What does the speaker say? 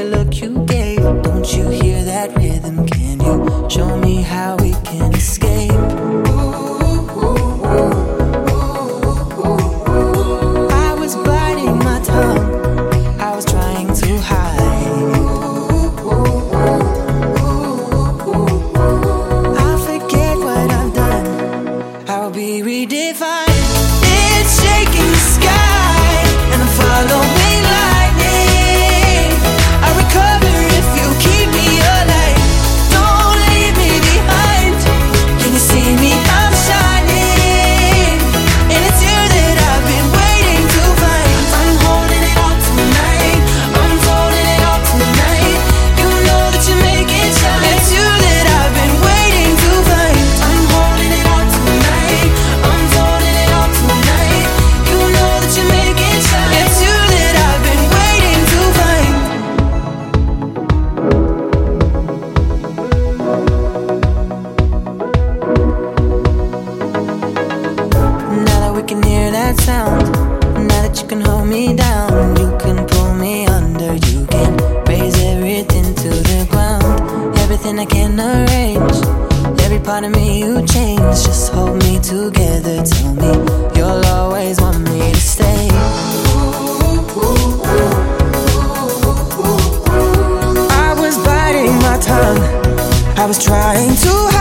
the look you gave. Don't you hear that rhythm? Can you show me how we can escape? I was biting my tongue, I was trying to hide. I'll forget what I've done, I'll be redefined. It's shaking the sky, and I'm following lightning. I recover if you keep me alive. Don't leave me behind. Can you see me? I'm shining, and it's you that I've been waiting to find. I'm holding it all tonight, I'm folding it all tonight. You know that you make it shine. It's you that I've been waiting to find. I'm holding it all tonight, I'm folding it all tonight. You know that you make it shine. It's you that I've been waiting to find. Now that we can hear that sound, now that you can hold me down, you can pull me under, you can raise everything to the ground. Everything I can arrange, every part of me you change. Just hold me together, tell me you'll always want me to stay. I was biting my tongue, I was trying to